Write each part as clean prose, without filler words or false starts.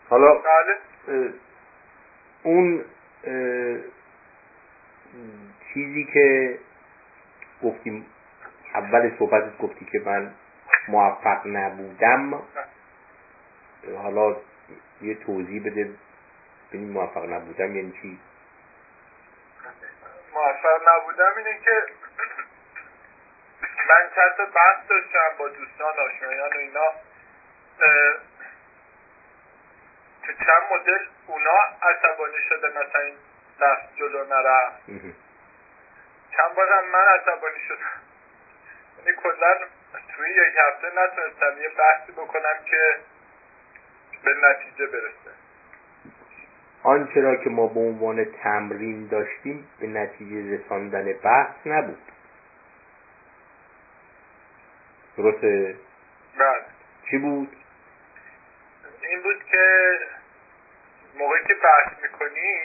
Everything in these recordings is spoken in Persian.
حالا اون چیزی که گفتیم اول صحبتت گفتی که من موفق نبودم، حالا یه توضیح بده ببینیم موفق نبودم یعنی چی؟ موفق نبودم اینه که من چند تا بحث داشتم با دوستان آشنایان و اینا، تو چند مدل اونا عصبانی شده مثلا این بحث جلو نرفت، چند بارم من عصبانی شدم، یعنی کلا توی یک هفته نتونستم یه بحثی بکنم که به نتیجه برسه. آنچه را که ما به عنوان تمرین داشتیم به نتیجه رساندن بحث نبود. درسته؟ بله. چی بود؟ این بود که موقعی که بحث میکنی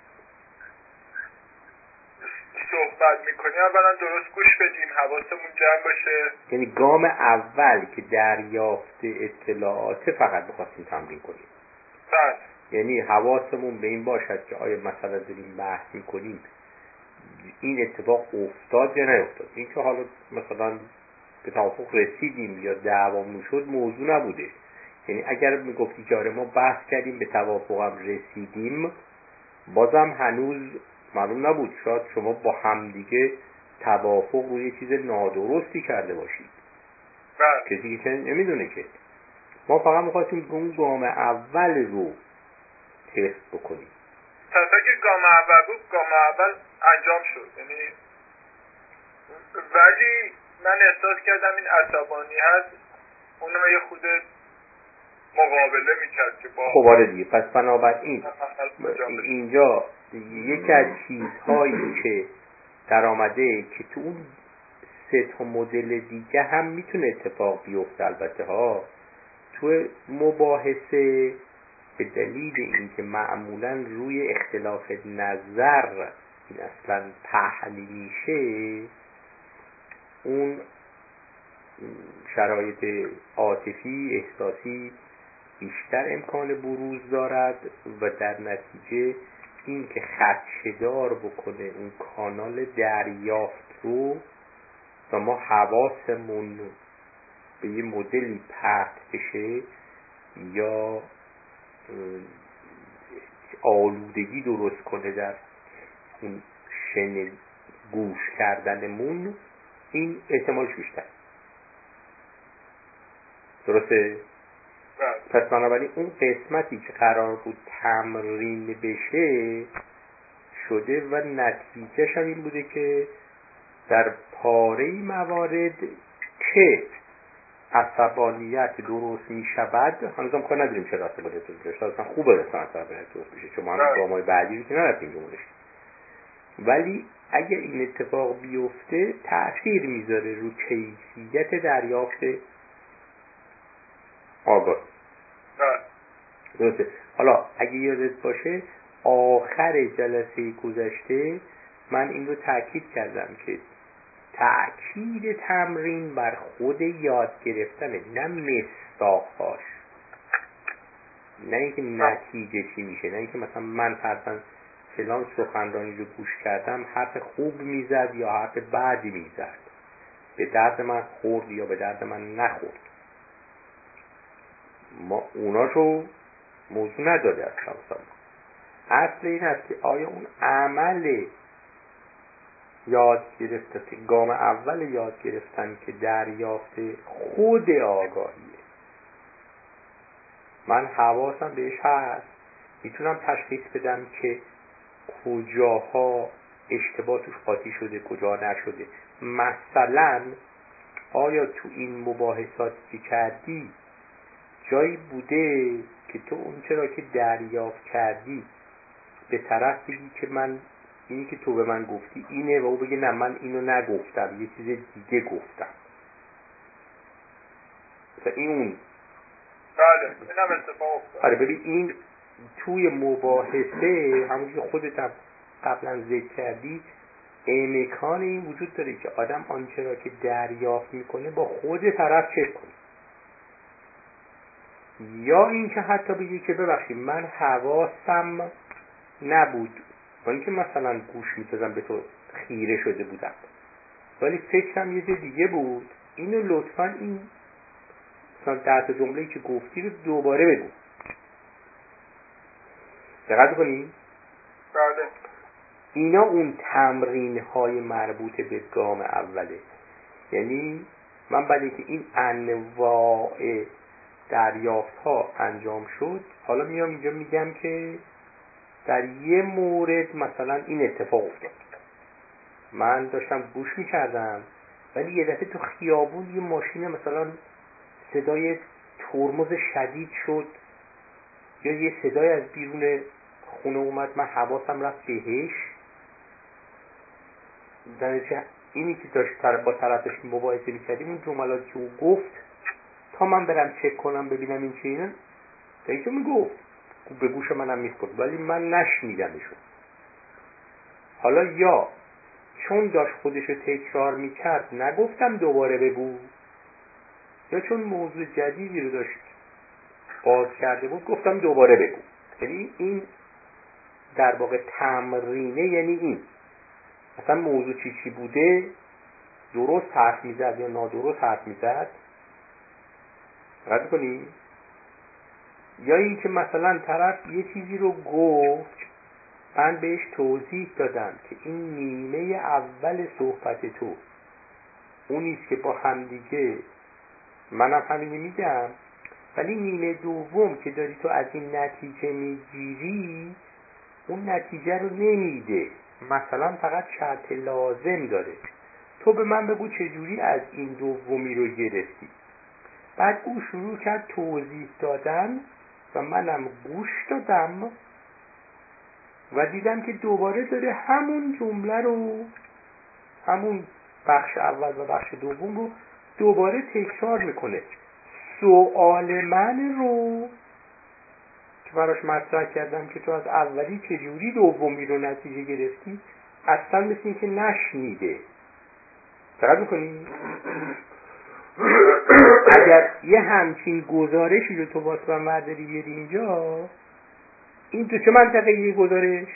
صحبت میکنی اولا درست گوش بدیم، حواسمون جمع باشه. یعنی گام اول که دریافت اطلاعات فقط بخواستیم تمرین کنیم. بله. یعنی حواسمون به این باشد که آیا مثلا داریم بحث میکنیم این اتفاق افتاد یا نیفتاد. این که حالا مثلا به توافق رسیدیم یا دعوامون شد موضوع نبوده. یعنی اگر میگفتی که آره ما بحث کردیم به توافقم رسیدیم، بازم هنوز معلوم نبود، شاید شما با همدیگه توافق روی چیز نادرستی کرده باشید. بله. کسی که نمیدونه که ما فقط میخواستیم اون گام اول رو تست بکنیم. تا که گام اول بود، گام اول انجام شد، یعنی ولی من احساس کردم این عصبانیت اونها یه خود مقابله میکرد که با خب آره دیگه. پس بنابراین اینجا یکی از چیزهایی که در آمده که تو اون 3 مدل دیگه هم میتونه اتفاق بیفته، البته ها تو مباحثه به دلیل اینکه معمولا روی اختلاف نظر این اصلا پهن میشه، اون شرایط عاطفی احساسی بیشتر امکان بروز دارد و در نتیجه این که خدشه‌دار بکنه اون کانال دریافت رو و ما حواسمون به یه مدلی پرت بشه یا آلودگی درست کنه در اون گوش کردنمون، این احتمالش بیشتر. درسته؟ پس بنابراین اون قسمتی که قرار بود تمرین بشه شده و نتیجهش هم این بوده که در پاره موارد که عصبانیت درست می شود، هنوزم کار نداریم چرا عصبانیت درست بشه، اصلا خوبه اصلا عصبانیت درست بشه، چون ما هم گامای بعدی رو که نرفتیم جمعونش. ولی اگر این اتفاق بیفته تأثیر میذاره رو کیفیت دریافت آگاه. درسته. حالا اگه یادت باشه آخر جلسه گذشته من این رو تأکید کردم که تأکید تمرین بر خود یاد گرفتنه، نه مصداقهاش، نه اینکه نتیجه چی میشه، نه اینکه مثلا من فرضاً فلان سخنرانی رو گوش کردم حرف خوب میزد یا حرف بدی میزد، به درد من خورد یا به درد من نخورد، ما اوناشو موضوع نداده اصلا. اصل این است که آیا اون عمل یاد گرفتن که گام اول یاد گرفتن که دریافت خود آگاهیه، من حواسم بهش هست، میتونم تشخیص بدم که کجاها اشتباه توش قاطی شده کجا نشده. مثلا آیا تو این مباحثاتی که کردی جایی بوده که تو اون چرا که دریافت کردی به طرف بگی که من اینی که تو به من گفتی اینه و او بگه نه من اینو نگفتم یه چیز دیگه گفتم. مثلا این اون بله اینم اتفاق افتاد. آره ببین این توی مباحثه همون که خودت هم قبلا ذکر کردی امکان این وجود داره که آدم آنچه را که دریافت میکنه با خود طرف چک کنه. یا اینکه حتی بگی که ببخشید من حواسم نبود، با اینکه مثلا گوش می‌دادم به تو خیره شده بودم ولی فکرم یه جای دیگه بود، اینو لطفاً این مثلا 10 جمله‌ای که گفتی رو دوباره بگو. دقت کنی؟ بله. اینا اون تمرین‌های مربوط به گام اوله. یعنی من بعد که این انواع دریافت‌ها انجام شد، حالا میام اینجا میگم که در یه مورد مثلا این اتفاق افتاد، من داشتم گوش میکردم ولی یه دفعه تو خیابون یه ماشین مثلا صدای ترمز شدید شد یا یه صدای از بیرون خونه اومد، من حواسم رفت بهش، در اینی که داشت با طرفش مباحثه میکردیم اون جملاتی که او گفت تا من برم چک کنم ببینم این چه اینه دیگه میگفت به گوش منم میخورد ولی من نشنیدمشون. حالا یا چون داشت خودشو تکرار میکرد نگفتم دوباره بگو، یا چون موضوع جدیدی رو داشت باز کرده بود گفتم دوباره بگو. یعنی این در واقع تمرینه، یعنی این اصلا موضوع چی بوده، درست حرف میزد یا نادرست حرف میزد، رد کنی. یا این که مثلا طرف یه چیزی رو گفت من بهش توضیح دادم که این نیمه اول صحبت تو اونیست که با همدیگه منم همینی میگم، ولی نیمه دوم که داری تو از این نتیجه میگیری اون نتیجه رو نمیده، مثلا فقط شرط لازم داره، تو به من بگو چجوری از این دومی رو گرفتی. بعد او شروع کرد توضیح دادن و منم گوش دادم و دیدم که دوباره داره همون جمله رو، همون بخش اول و بخش دوم رو دوباره تکرار میکنه. سوال من رو که براش مطرح کردم که تو از اولی چجوری دومی رو نتیجه گرفتی اصلا مثل این که نشنیده. دقت میکنی؟ اگر یه همچین گزارشی رو تو واسه من برداری بیاری اینجا، این تو چه منطقه یه گزارش؟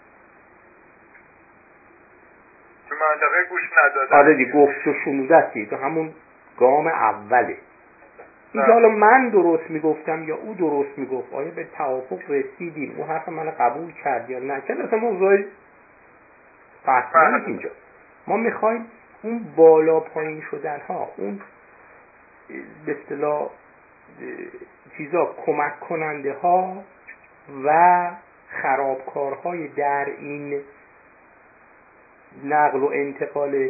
تو منطقه گوش ندادن. آره دی گفت و شنوده هستی، تو همون گام اوله. این حالا من درست میگفتم یا او درست میگفت، آیا به توافق رسیدیم، او حرف من قبول کرد یا نکرد، اصلا موضوع فصل نیست اینجا. ما میخوایم اون بالا پایین شدن ها، اون به اصطلاح چیزا کمک کننده ها و خرابکارهای در این نقل و انتقال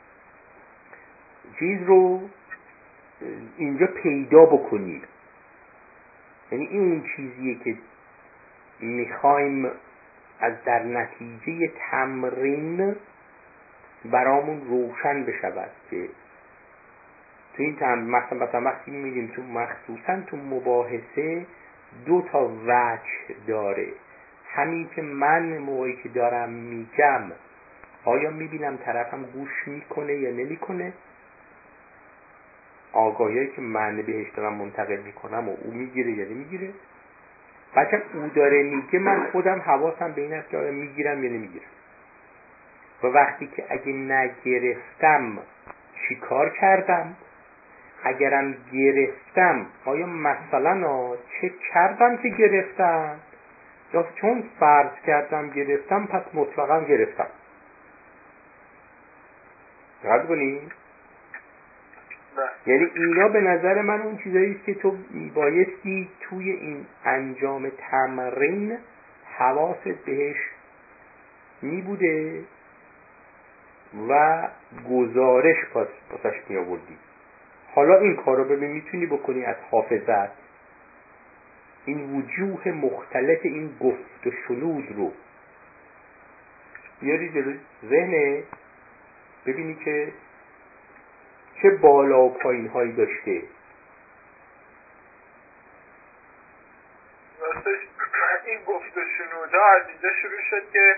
چیز رو اینجا پیدا بکنیم. یعنی این اون چیزیه که میخوایم از در نتیجه تمرین برامون روشن بشود که تو این مثلا وقتی میگیم تو مخصوصا تو مباحثه 2 وجه داره. همین که من موقعی که دارم میگم آیا میبینم طرفم گوش میکنه یا نمیکنه، آگاهی که من بهش دارم منتقل میکنم و او میگیره یا نمیگیره، بچه او داره میگه من خودم حواسم به این است که آیا میگیرم یا نمیگیرم، و وقتی که اگه نگرفتم چی کار کردم، اگرم گرفتم آیا مثلا چه کردم که گرفتم، یا چون فرض کردم گرفتم پس مطلقا گرفتم. دقت کنی؟ یعنی اینا به نظر من اون چیزایی است که تو بایستی توی این انجام تمرین حواست بهش می بوده و گزارش پاسش می آوردی. حالا این کار رو ببین میتونی بکنی از حافظت، این وجوه مختلف این گفت و شنود رو بیاری جلوی ذهنه، ببینی که چه بالا و پایین هایی داشته. راستش این گفت و شنوده از اینجا شروع شد که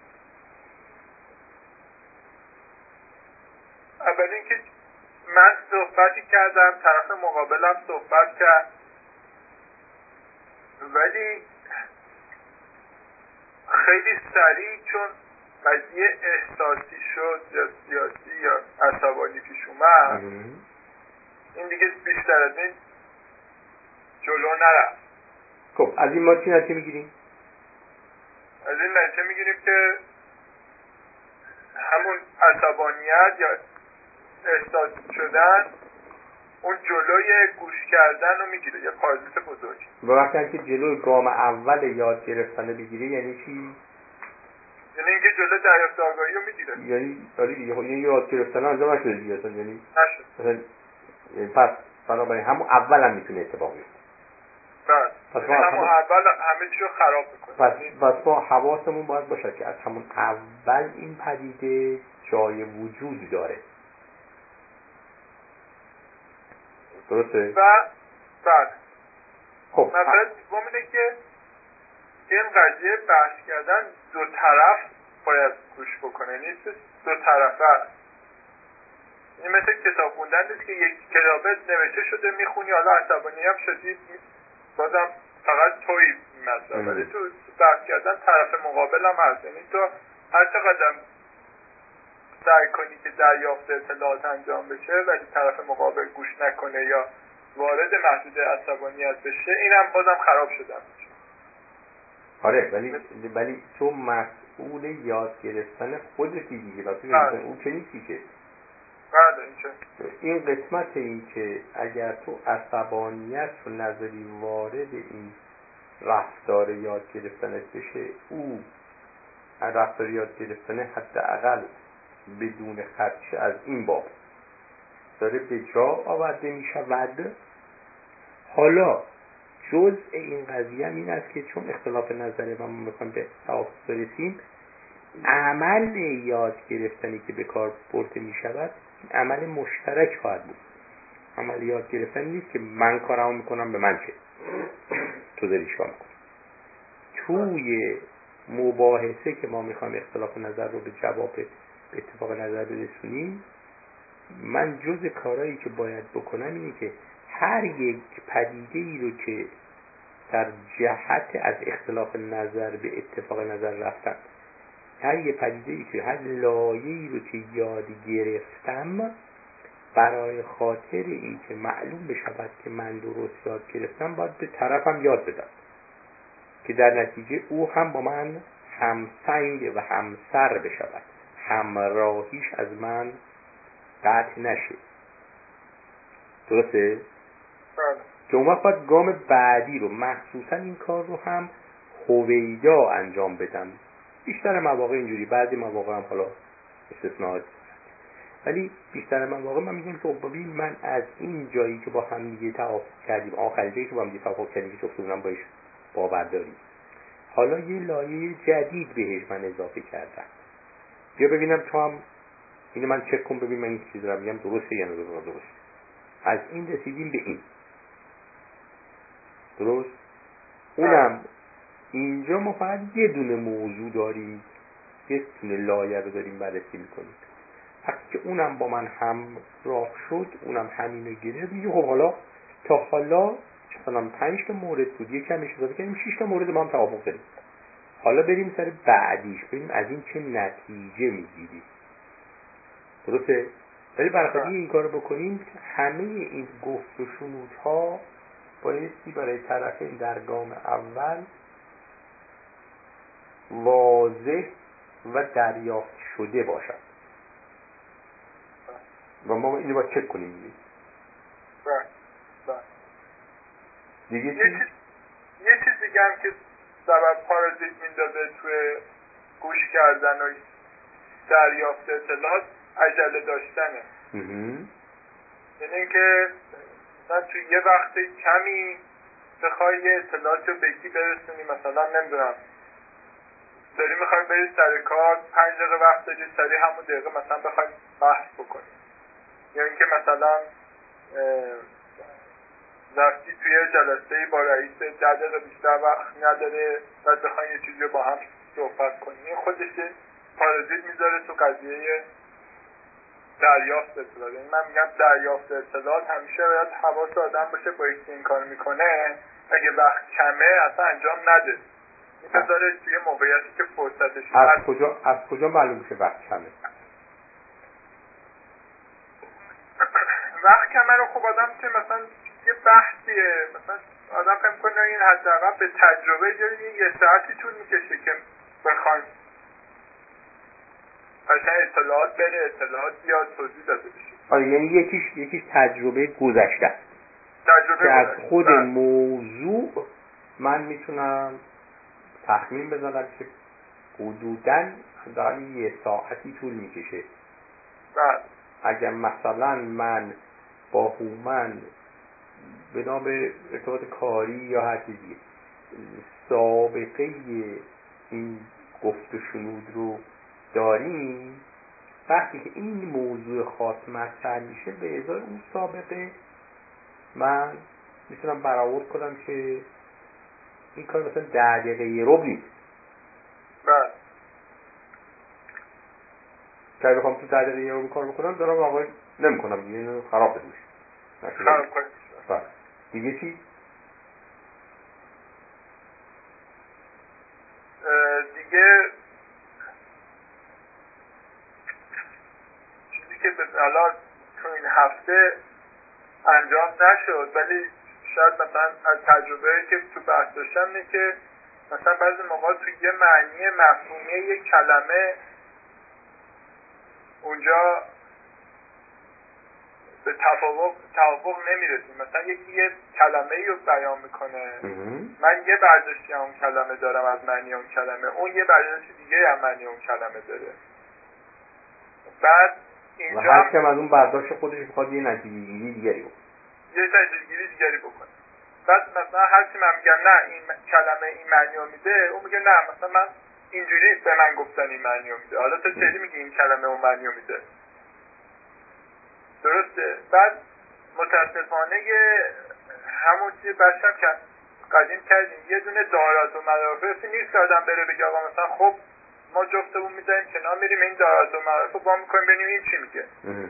اول اینکه من صحبتی کردم، طرف مقابلم صحبت کرد، ولی خیلی سریع چون قضیه احساسی شد یا سیاسی یا عصبانی پیش اومد این دیگه بیشتر از این جلو نرفت. خب از این ما چی نتیجه میگیریم؟ از این نتیجه میگیریم که همون عصبانیت یا احساسی شدن اون جلوی گوش کردن رو میگیره، یه پارازیت بزرگ. و وقتی که جلوی گام اول یاد گرفتن رو بگیره یعنی چی؟ یعنی اینکه جلو دریافت آگاهی رو میگیره. یعنی آره دیگه، یعنی یاد گرفتن انجام نشده دیگه اصلا، یعنی نشد. پس بنابراین همون اول هم میتونه اتفاق بیفته. پس همون اول همه چی رو خراب میکنه. پس ما حواسمون باید باشه که از همون اول این پدیده جای وجود داره. درسته؟ بعد خب مثلا دوم اینه که این قضیه بحث کردن دو طرف باید گوش بکنه، نیست دو طرفه. این مثل کتاب خوندن نیست که یک کتابه نوشته شده میخونی حالا عصبانی هم شدید بازم فقط توی مثلا، ولی تو بحث کردن طرف مقابل هم هست. یعنی تو هر چقدر سعی کنی که دریافت اطلاعات انجام بشه ولی طرف مقابل گوش نکنه یا وارد محدود عصبانیت بشه اینم بازم خراب شدن میشه. آره ولی تو مسئول یاد گرفتن خودتی دیگه، اون که نیستی که. این قسمت این که اگر تو عصبانیت رو نظری وارد این رفتار یاد گرفتنت بشه، او رفتار یاد گرفتن حداقل بدون خدشه از این باب داره به جا آورده می شود. حالا جزء این قضیه هم این است که چون اختلاف نظره و ما میخوایم به توافق برسیم، عمل یاد گرفتنی که به کار برده می شود عمل مشترک خواهد بود. عمل یاد گرفتن نیست که من کارمو میکنم به من چه تو داری چیکار میکنی. توی مباحثه که ما میخوایم اختلاف نظر رو به جواب به اتفاق نظر برسونیم، من جز کارهایی که باید بکنم اینه که هر یک پدیده ای رو که در جهت از اختلاف نظر به اتفاق نظر رفتن، هر یک پدیده ای که هر لایه‌ای رو که یاد گرفتم، برای خاطر این که معلوم بشود که من درست یاد گرفتم باید به طرفم یاد بدم که در نتیجه او هم با من همسنگ و همسر بشود، همراهیش از من قطع نشه. درسته؟ که اون وقت باید گام بعدی رو، مخصوصا این کار رو هم هویدا انجام بدم. بیشتر مواقع اینجوری، بعضی مواقع هم حالا استثناءات، ولی بیشتر مواقع من میگم که ببین من از این جایی که با هم دیگه توافق کردیم، آخرین جایی که با هم دیگه توافق کردیم که جفتمونم باش باور داریم، حالا یه لایه جدید بهش من اضافه کردم. بیا ببینم تو هم اینو من چک کن ببین من این چیز رو میگم درسته یا درسته. از این رسیدیم به این. درست؟ اونم اینجا ما فقط یه دونه موضوع داریم، یه دونه لایه رو داریم بررسی میکنیم. وقتی که اونم با من هم راه شد، اونم همینو گرفت، میگه خب حالا تا حالا مثلا 5 تا مورد بود، یکمش اضافه کردیم 6 تا مورد با هم توافق داریم. حالا بریم سر بعدیش، ببینیم از این چه نتیجه میگیریم. درسته؟ ولی برای این کارو بکنیم همه این گفت و شنودها بایستی برای طرفین در گام اول واضح و دریافت شده باشد و ما اینو باید چک کنیم دیگه. دیگه یه چیز دیگه هم که سبب پارازیت میندازه توی گوش کردن و دریافت اطلاعات عجله داشتنه. یعنی اینکه مثلا توی یه وقت کمی بخوای یه اطلاعات رو بگی برسونی، مثلا نمیدونم داری میخوای بری سر کار 5 دقیقه وقت داری، سری همون دقیقه مثلا بخوای بحث بکنی، یا اینکه مثلا رفتی توی جلسه با رئیس 10 دقیقه بیشتر وقت نداره بعد بخواین یه چیزی رو با هم صحبت کنی، این خودش پارازیت میذاره تو قضیه دریافت اطلاعات. یعنی من میگم دریافت اطلاعات همیشه باید حواس آدم باشه با اینکه این کار میکنه اگه وقت کمه اصلا انجام نده، بذاره توی موقعیتی که فرصتش از کجا معلوم میشه وقت کمه؟ وقت کمه رو خب آدم که مثلا یه بحثیه، مثلا آدم فهم کنه این حداقل به تجربه یه ساعتی طول میکشه که بخوایم قشنگ اطلاعات بره، اطلاعات بیاد، توضیح داده بشه. آره، یعنی یکیش تجربه گذشته است که از خود موضوع من میتونم تخمین بزنم که حدوداً حداقل یه ساعتی طول میکشه. اگر مثلا من با هومن به نام ارتباط کاری یا هر چیزی سابقه این گفت و شنود رو داریم، وقتی که این موضوع خاص مطرح میشه به ازای اون سابقه من میتونم برآورد کنم که این کار مثلا 10 دقیقه یه ربع نیست. که اگه بخوام تو 10 دقیقه یه ربع کار بکنم دارم واقعا نمیکنم، دیگه خراب بشه. خراب کنم. دیگه چی؟ دیگه چیزی که حالا تو این هفته انجام نشد ولی شاید مثلا از تجربه که تو بحث داشتم اینه که مثلا بعضی موقع تو یه معنی مفهومی یه کلمه اونجا به توافق نمیرسیم. مثلا یکی یه کلمه‌ای رو بیان میکنه، من یه برداشتی اون کلمه دارم از معنی اون کلمه، اون یه برداشت دیگه از معنی اون کلمه داره. بعد اینجا هر کم از اون برداشت خودش میخواد یه نتیجه‌گیری دیگری بکنه. بعد مثلا هر کی من میگم نه این کلمه این معنی رو میده، اون میگه نه مثلا من اینجوری به من گفتن این معنی رو میده، حالا تو چجوری میگی این کلمه اون معنی رو میده؟ درسته. بعد متاسفانه همون چیز باشم که قدیم کردیم، یه دونه دارات و مدارفی نیست که آدم بره بگه آقا مثلا خب ما جفتمون میذاریم کنار میریم این دارات و مدارف رو با میکنیم ببینیم این چی میگه.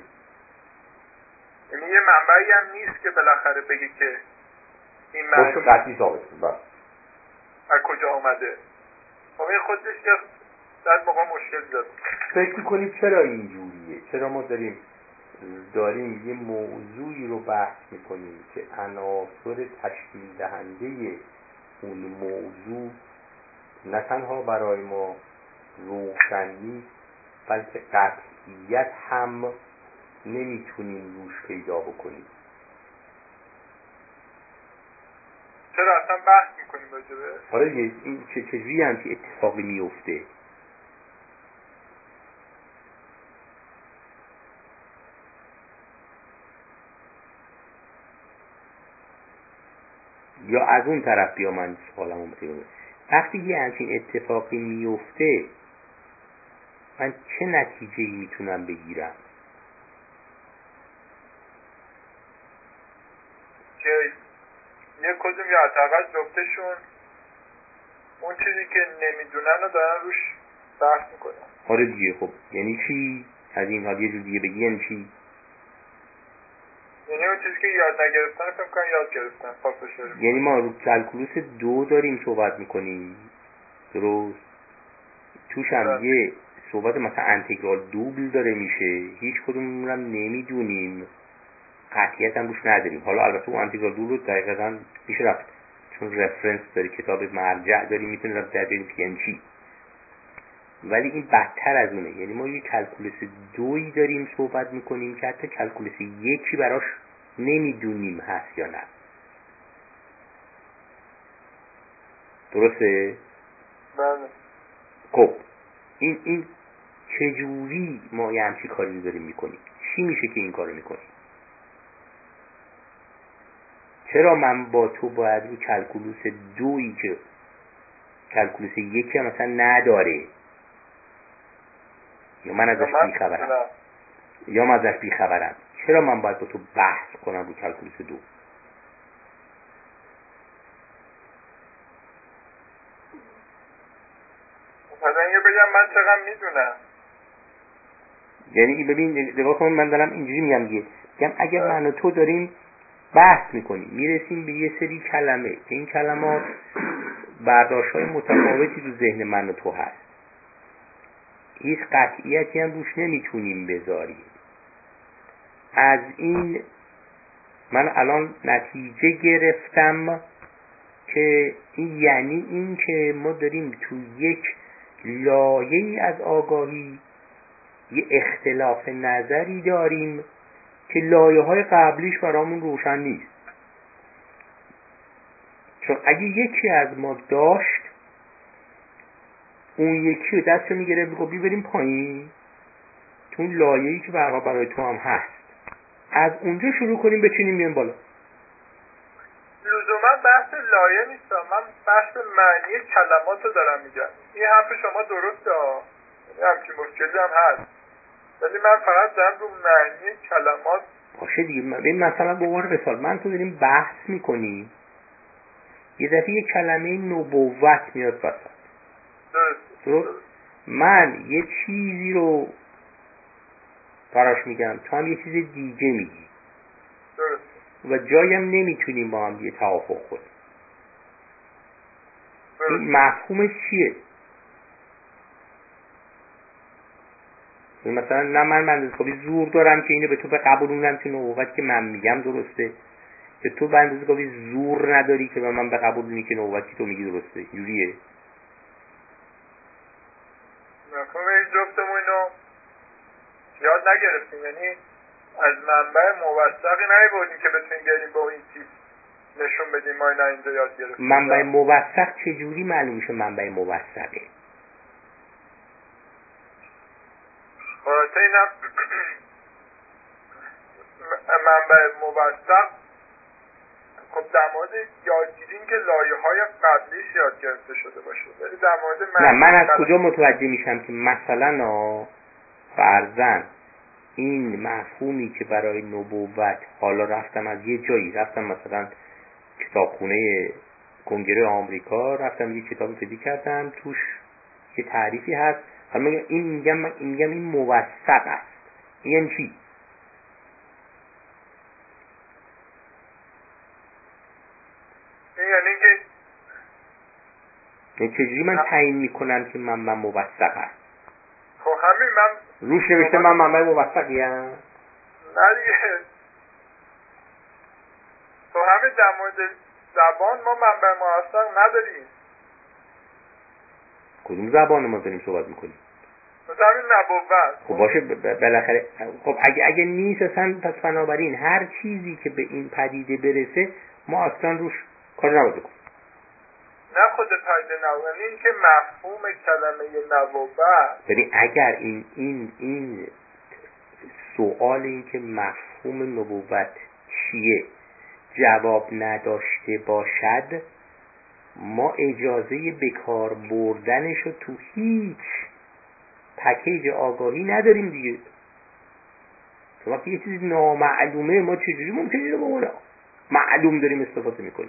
یعنی یه منبعی هم نیست که بالاخره بگه که این معنی قطعی ثابت کنه از کجا اومده. خب این خودش که در موقع مشکل داره. فکر میکنید چرا اینجوریه؟ چرا ما داریم یه موضوعی رو بحث میکنیم که عناصر تشکیل دهنده اون موضوع نه تنها برای ما روشنی بلکه قطعیت هم نمیتونیم روش پیدا بکنیم؟ چرا اصلا بحث میکنیم راجبه؟ آره این چجوری همچین اتفاقی میفته؟ یا از اون طرف بیا من سوالمو بگم، وقتی یه همچین اتفاقی میفته من چه نتیجه‌ای میتونم بگیرم؟ که یه کدوم یا حداقل جفتشون اون چیزی که نمیدونن رو دارن روش بحث میکنن. آره دیگه. خب یعنی چی؟ از این حال یه جور دیگه بگی یعنی چی؟ یعنی اون چیزی که یاد نگرفتن فکر کنم یاد گرفتن پاسش داریم. یعنی ما رو کلکولوس 2 داریم صحبت میکنیم، درست؟ توش هم یه صحبت مثلا انتگرال دوبل داره میشه، هیچ کدوممون هم نمیدونیم، قطعیت هم روش نداریم. حالا البته اون انتگرال دوبل رو دقیقاً میشه رفت چون رفرنس داری، کتاب مرجع داری، میتونی رفت در بریم که یعنی چی. ولی این بدتر از اونه. یعنی ما یه کلکولوس 2 داریم صحبت میکنیم که حتی کلکولوس 1 براش نمیدونیم هست یا نه. درسته؟ بله. خب این چجوری ما یه همچی کاری داریم میکنیم؟ چی میشه که این کارو میکنیم؟ چرا من با تو باید رو کلکولوس 2 که کلکولوس 1 مثلا نداره یا من ازش بیخبرم چرا من باید با تو بحث کنم رو کلکولوس 2؟ مثلا یه بگم من چقدر میدونم. یعنی ببین نگاه کن، من دارم اینجوری میگم اگر من و تو داریم بحث میکنیم، میرسیم به یه سری کلمه که این کلمات برداشت‌های متفاوتی تو ذهن من و تو هست، هیچ قطعیتی هم روش نمیتونیم بذاریم. از این من الان نتیجه گرفتم که این یعنی این که ما داریم تو یک لایه‌ای از آگاهی یه اختلاف نظری داریم که لایه‌های قبلیش برامون روشن نیست. چون اگه یکی از ما داشت، اون یکی رو دستو میگیره میگه بریم پایین تو اون لایه‌ای که برای تو هم هست، از اونجا شروع کنیم بچینیم بیایم بالا. لزوما بحث لایه نیست، من بحث معنی کلمات رو دارم میگم. این حرف شما درسته ها، همچین مشکلی هم هست، ولی من فقط دارم رو معنی کلمات. باشه دیگه، ببین مثلا به عنوان مثال من تو داریم بحث میکنیم، یه دفعه یه کلمه نبوت میاد وسط. درست؟ من یه چیزی رو براش میگم، تو هم یه چیز دیگه میگی. درست. و جایم نمیتونیم با هم یه توافق کنیم. این مفهومش چیه؟ مثلا نه من اندازه‌گاهی زور دارم که اینو به تو بقبولونم که نبوت که من میگم درسته، که تو به اندازه‌گاهی زور نداری که به من بقبولونی که نبوت که تو میگی درسته. اینجوریه. مفهوم این جفتمونو یاد نگرفتیم، یعنی از منبع موثقی نیبردیم که بتونیم بریم با این تیپ نشون بدیم ما اینا اینجا یاد گرفتیم. منبع موثق چجوری معلوم میشه منبع موثقه؟ خلاصه اینم منبع موثق خب در مورد یادگیریم که لایه‌های قبلیش یاد گرفته شده باشه، ولی در مورد نه من از کجا متوجه میشم که مثلا فرضاً این مفهومی که برای نبوت، حالا رفتم از یه جایی، رفتم مثلا کتابخونه کنگره آمریکا، رفتم یه کتاب پیدا کردم توش یه تعریفی هست، حالا میگم این موثق است. این یعنی چی؟ یعنی که چجوری من تعیین میکنم که من موثق است؟ خب همین من روش نوشته من منبع موثقیم؟ نه دیگه. تو همین در مورد زبان ما منبع موثق نداریم. کدوم زبان ما داریم صحبت میکنیم؟ مثلا همین نبوت. خب باشه بالاخره خب اگه نیست اصلا، پس بنابراین هر چیزی که به این پدیده برسه ما اصلا روش کار نباید کنیم. نه خود پدیده نبوت، این که مفهوم کلمه نبوت، یعنی اگر این سوال این که مفهوم نبوت چیه جواب نداشته باشد، ما اجازه بکار بردنش رو تو هیچ پکیج آگاهی نداریم دیگه. تو وقتی یه چیزی نامعلومه ما چجوری ممکنه اینو به اون معلوم داریم استفاده میکنیم؟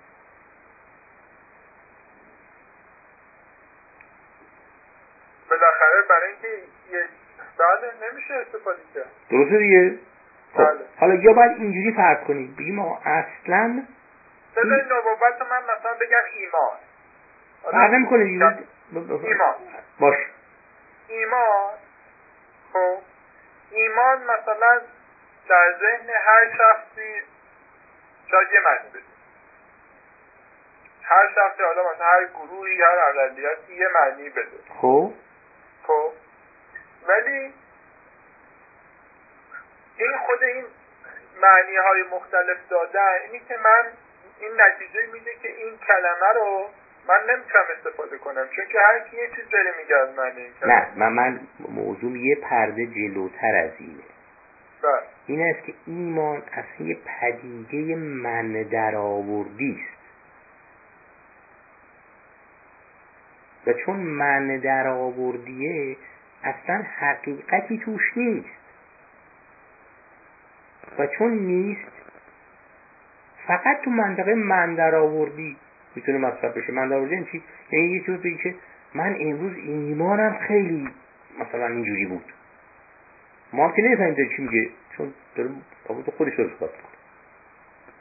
بالاخره برای اینکه یه بله نمیشه استفاده کرد. درسته دیگه؟ خب بله. حالا یا باید اینجوری فرض کنیم بگیم ما اصلا بذار این نبوت من مثلا بگم ایمان فرق نمیکنه دیگه. ایمان باش. ایمان خب ایمان مثلا در ذهن هر شخصی شاید یه معنی بده، هر شخصی، حالا مثلا هر گروهی، هر اقلیتی یه معنی بده. خب ولی این خود این معنی های مختلف دادن اینی که من این نتیجه میده که این کلمه رو من نمیتونم استفاده کنم، چون که هر کی یه چیز داره میگه از معنی این کلمه. نه من موضوع یه پرده جلوتر از اینه. بله. این است که ایمان اصلا یه پدیده من در آوردی است و چون من در آوردیه اصلا حقیقتی توش نیست و چون نیست فقط تو منطقه من در آوردی میتونه مصرف بشه. من در آوردی این چی؟ یعنی یه چیز بگی که من امروز ایمانم خیلی مثلا اینجوری بود، ما هم که نمیفهمیم داره چی میگه، چون داره خودش رو صحبت کنه.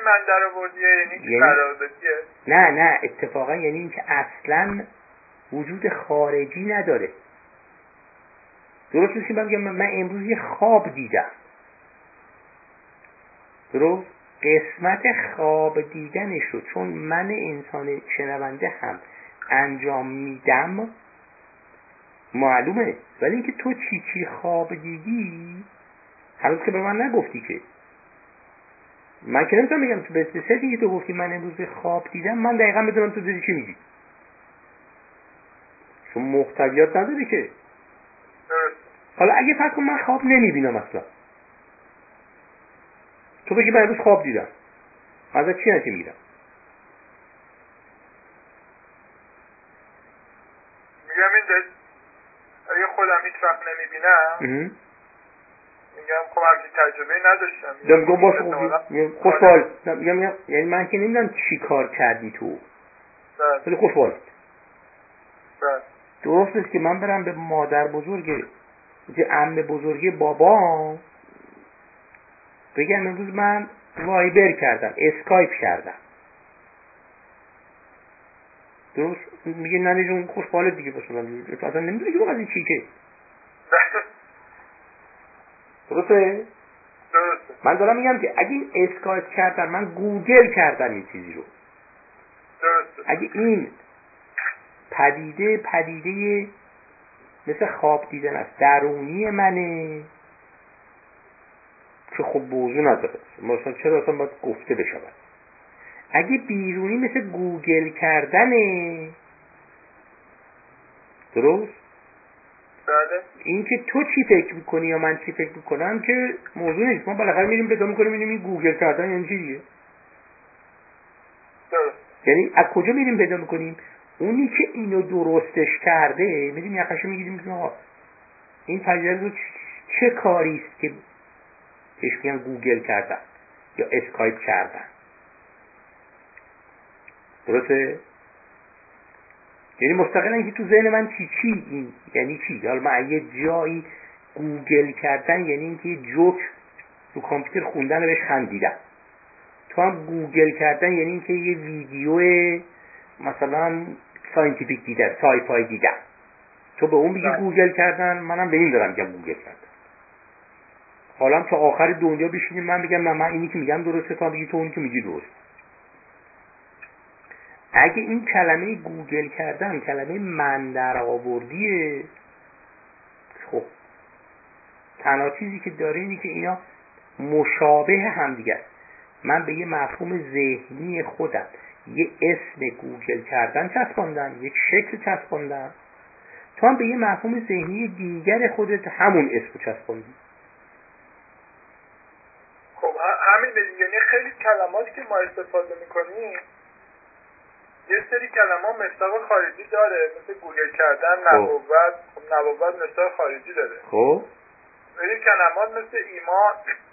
من در آوردیه، یعنی قراردادیه؟ نه اتفاقا یعنی اینکه اصلا وجود خارجی نداره. درست نیست که من امروز یه خواب دیدم. درست؟ قسمت خواب دیدنش رو چون من انسان شنونده هم انجام میدم معلومه، ولی اینکه تو چی خواب دیدی هنوز که به من نگفتی که. من که نمیتونم بگم تو به سری که تو گفتی من امروز خواب دیدم من دقیقا بدونم تو داری چی میگی، چون محتویات نداره که. حالا اگه فرض کن من خواب نمیبینم اصلا، تو بگی من امروز خواب دیدم، من ازت چی نتیم میگیرم؟ میگم این اگه خودم هیچ وقت نمیبینم میگم خب همچین تجربه نداشتم. میگم باشه خوشحال. میگم یعنی من که نمیدونم چی کار کردی تو، ولی خوشحال. درست نیست که من برم به مادر بزرگ عمه بزرگ بابا بگم امروز من وایبر کردم، اسکایپ کردم. درست میگه ننه جون خوشحالت دیگه، مثلا تو اصلا نمیدونی که این چی که. درسته؟ من دارم میگم که اگه این اسکایپ کردم من گوگل کردم این چیزی رو. اگه این پدیده مثل خواب دیدن است درونی منه که خب موضوع نداره، مثلا چرا اصلا باید گفته بشود. اگه بیرونی مثل گوگل کردنه، درست؟ بله. این که تو چی فکر میکنی یا من چی فکر میکنم که موضوع نیست. ما بالاخره میریم پیدا میکنیم میبینیم این گوگل کردن یعنی چی دیگه. یعنی از کجا میریم پیدا میکنیم؟ اونی که اینو درستش کرده میریم یقشو میگیریم که آقا این پدیده رو چه کاری است که بهش میگن گوگل کردن یا اسکایپ کردن. درسته؟ یعنی مستقلا اینکه تو ذهن من چی این یعنی چی. حالا من یه جایی گوگل کردن یعنی اینکه یه جوک تو کامپیوتر خوندن و بهش خندیدن. تو هم گوگل کردن یعنی اینکه یه ویدیو مثلا ساینتیفیک دیدن، سای فای دیدن، تو به اون میگی گوگل کردن، منم به این دارم میگم گوگل کردن. حالا تا آخر دنیا بشینیم من بگم نه من اینی که میگم درسته، تا بگی تو اونی که میگی درست. اگه این کلمه گوگل کردن کلمه من در آوردیه، خب تنها چیزی که داره اینی که اینا مشابه هم دیگه است. من به یه مفهوم ذهنی خودم یه اسم گوگل کردن چسباندم، یک شکل چسباندم، تو هم به یه مفهوم ذهنی دیگر خودت همون اسم چسباندی. خب همین یعنی خیلی کلماتی که ما استفاده میکنیم یه سری کلمات مصداق خارجی داره، مثل گوگل کردن، نبوت. خب نبوت مصداق خارجی داره. خب این کلمات مثل ایمان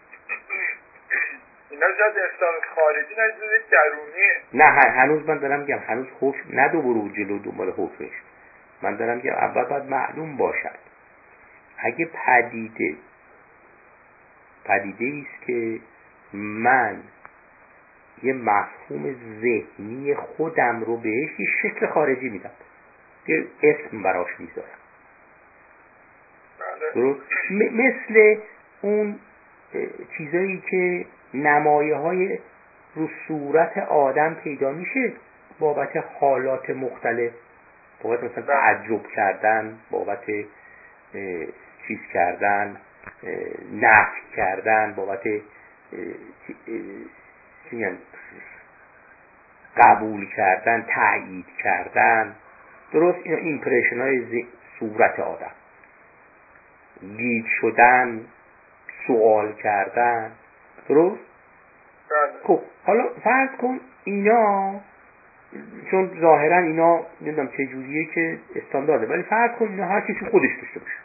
اینا جد مصداق خارجی نجد درونیه. نه هنوز من دارم میگم هنوز حکم ندو برو جلو دنبال حکمش. من دارم میگم اول باید معلوم باشد. اگه پدیده ایست که من یه مفهوم ذهنی خودم رو بهش یه شکل خارجی میدم، یه اسم براش میذارم. درست؟ مثل اون چیزایی که نمایه های رو صورت آدم پیدا میشه بابت حالات مختلف، بابت مثلا تعجب کردن، بابت چیز کردن، نفی کردن، بابت قبول کردن، تایید کردن. درست؟ اینا ایمپرشن های صورت آدم، گیج شدن، سوال کردن. درست؟ خب حالا فرض کن اینا، چون ظاهرا اینا نمیدونم چه جوریه که استاندارده، ولی فرض کن اینا هر کسی خودش داشته باشه.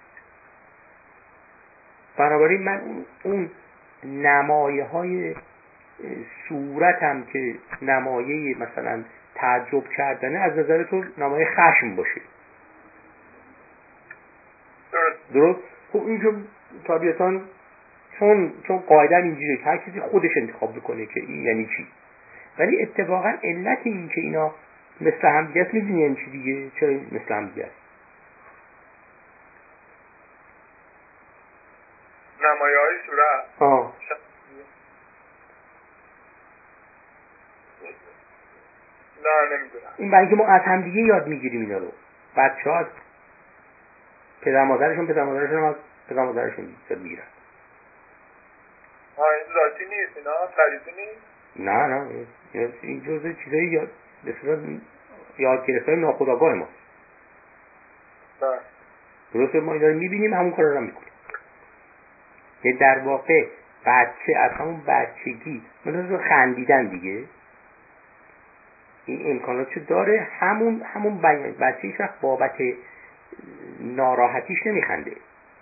بنابراین من اون نمایه های صورتم که نمایه مثلا تعجب کردنه از نظر تو نمایه خشم باشه. درست؟ خب اینجا طبیعتاً چون قاعدن اینجوریه که هر کسی خودش انتخاب بکنه که این یعنی چی. ولی اتفاقا علت این که اینا مثل هم دیگه است میدونی یعنی چی دیگه؟ چرا مثل هم دیگه است؟ نمایه های صورت نه نمیدونم. این برای که ما از هم دیگه یاد میگیریم اینا رو. بچه‌ها از پدر مادرشون هم از پدر مادرشون یاد میگیرن. این ذاتی نیست، اینا خریدی نیست؟ نه این جزء چیزایی یاد بسیار یاد گرفتن ناخودآگاه ما. درسته، ما اینا رو میبینیم همون کارا رو میکنیم. یه در واقع بچه از همون بچگی مثلا خندیدن دیگه این امکاناتشو داره، همون بچه هیچ وقت بابت ناراحتیش نمیخنده.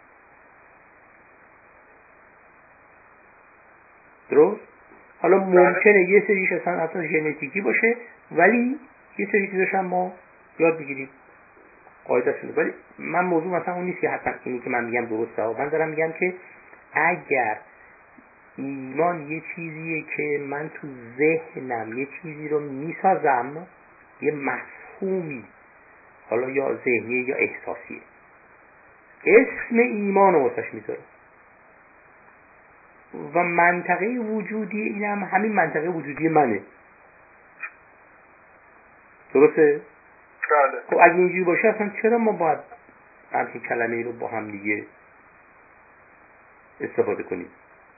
درست؟ حالا ممکنه یه سریش اصلا ژنتیکی باشه ولی یه سری چیزاش هم ما یاد بگیریم قاعده‌اش. ولی من موضوع مثلا اون نیست که حتما اینی که من میگم درسته. من دارم میگم که اگر ایمان یه چیزیه که من تو ذهنم یه چیزی رو میسازم، یه مفهومی، حالا یا ذهنیه یا احساسیه، اسم ایمان رو واسش میذارم و منطقه وجودی اینم همین منطقه وجودی منه. درسته؟ بله. خب اگه اینجوری باشه اصلا چرا ما باید همچین کلمه رو با هم دیگه استفاده کنیم؟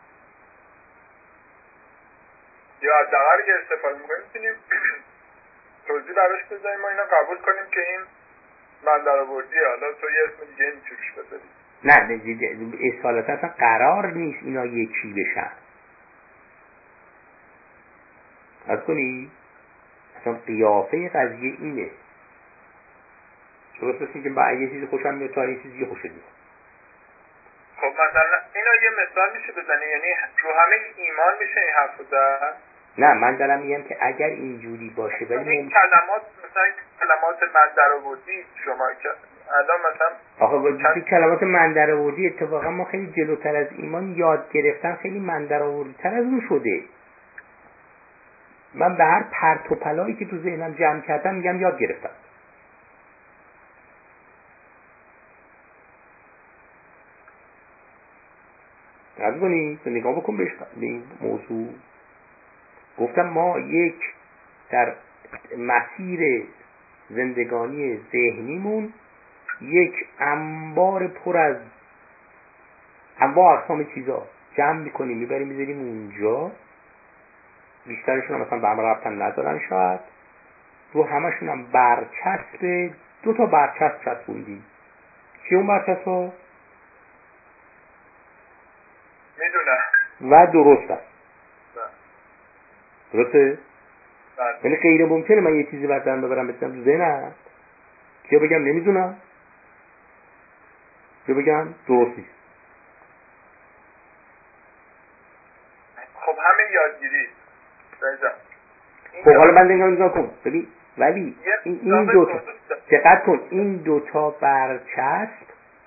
یا حداقل که استفاده میکنیم میتونیم توضیح براش بذاریم ما اینا قبول کنیم که این من در آوردیه، حالا تو یه اسم دیگه میتونیش بذاری. نه اصالتا اصلا قرار نیست اینا یکی بشن. از کنی اصلا قیافه قضیه اینه. درست مثل که با یه چیزی خوشم میاد تا یه چیزی خوشت میاد. خب مثلا اینا یه مثال میشه بزنی، یعنی رو همه ایمان میشه این حرفو زد؟ نه من دارم میگم که اگر اینجوری باشه ولی این کلمات مثلا کلمات من در آوردی شما که الان مثلا آخه با کلمات من در آوردی اتفاقا ما خیلی جلوتر از ایمان یاد گرفتن خیلی من در آوردی تر از اون شده. من به هر پرت و پلایی که تو ذهنم جمع کردم میگم یاد گرفتم. از کنی تو نگاه بکن به این موضوع. گفتم ما یک در مسیر زندگانی ذهنیمون یک انبار پر از انواع اقسام چیزا جمع میکنیم میبریم میذاریم اونجا. بیشترشون هم مثلا به هم ربطن ندارن، شاید رو همشون هم برچسب 2 تا برچسب چسبوندیم. چی اون برچسب ها؟ میدونم و درست است. درسته؟ ولی غیر ممکنه من یه چیزی بردارم ببرم بزنم تو ذهنم که بگم نمیدونم که بگم درست نیست. خب همین یادگیری رجا. خب حالا من نگاه کن ببین، ولی این 2 تا دقت کن، این 2 تا برچسب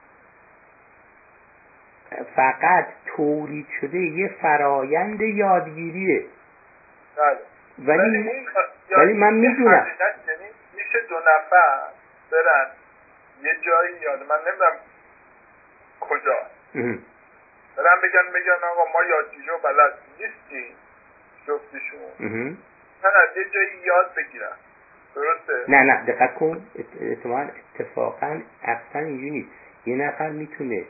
فقط تولید شده یه فرایند یادگیریه. ولی من میدونم یعنی میشه 2 نفر برن یه جایی یاد من نمیدونم کجا برن بگن آقا ما یادگیری رو بلد نیستیم جفتشون من از یه جایی یاد بگیرم. درسته؟ نه دقت کن، اتفاقا اصلا اینجوری نیست. یه نفر میتونه